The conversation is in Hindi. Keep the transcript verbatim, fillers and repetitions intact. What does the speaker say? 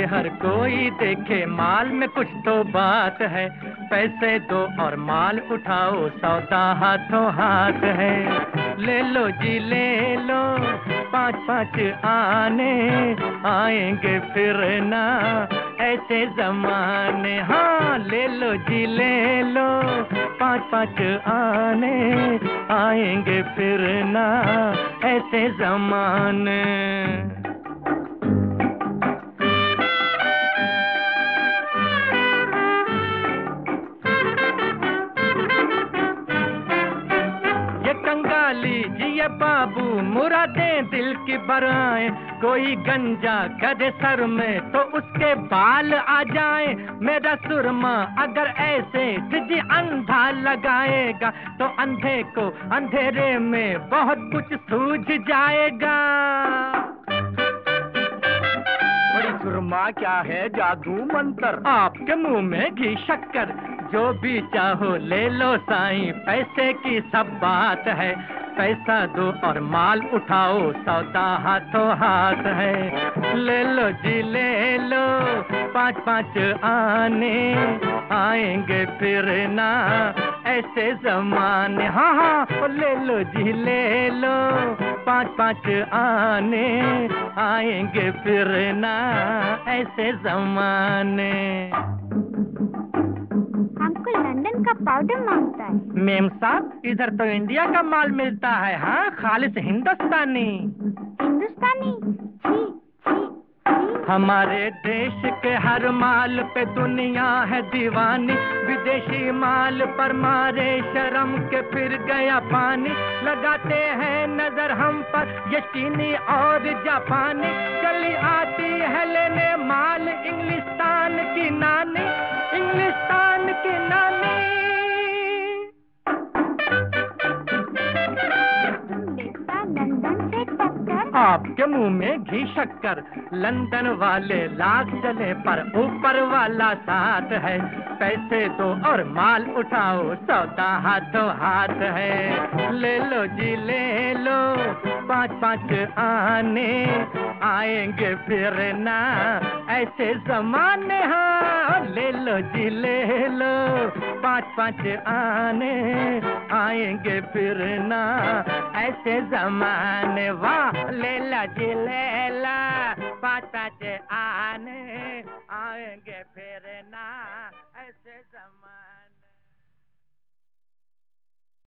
हर कोई देखे माल में कुछ तो बात है। पैसे दो और माल उठाओ, सौदा हाथों हाथ है। ले लो जी ले लो पाँच पाँच आने, आएंगे फिर ना ऐसे जमाने। हाँ ले लो जी ले लो पाँच पाँच आने, आएंगे फिर ना ऐसे जमाने। ये कंगाली जी ये बाबू मुरादें दिल की बराएं, कोई गंजा करे सर में तो उसके बाल आ जाएं। मेरा सुरमा अगर ऐसे जी अंधा लगाएगा, तो अंधे को अंधेरे में बहुत कुछ सूझ जाएगा। सुरमा क्या है जादू मंत्र? आपके मुंह में घी शक्कर, जो भी चाहो ले लो साईं, पैसे की सब बात है। पैसा दो और माल उठाओ, सौदा हाथों हाथ है। ले लो जी ले लो पाँच पाँच आने, आएंगे फिर ना ऐसे जमाने। हाँ हाँ ले लो जी ले लो पाँच पाँच आने, आएंगे फिर ना ऐसे जमाने। हमको लंदन का पाउडर मांगता है। मेम साहब इधर तो इंडिया का माल मिलता है। हाँ खालिस हिंदुस्तानी। हिंदुस्तानी? छी छी छी। हमारे देश के हर माल पे दुनिया है दीवानी, विदेशी माल पर मारे शर्म के फिर गया पानी। लगाते हैं नजर हम पर ये चीनी और जापानी, चली आती है लेने माल इंग्लिस्तान की नानी, इंग्लिस्तान की नानी। लंदन से टक्कर? आपके मुंह में घी शक्कर। लंदन वाले लाख चले पर ऊपर वाला साथ है। पैसे दो और माल उठाओ, सौदा हाथों हाथ है। ले लो जी ले लो पाँच पाँच आने, आएंगे फिर ना ऐसे जमाने। हाँ ले लो जी ले लो पाँच पाँच आने, आएंगे फिर ना ऐसे जमाने। वाह ले ला जी ले ला पाँच पाँच आने, आएंगे फिर ना ऐसे जमाने।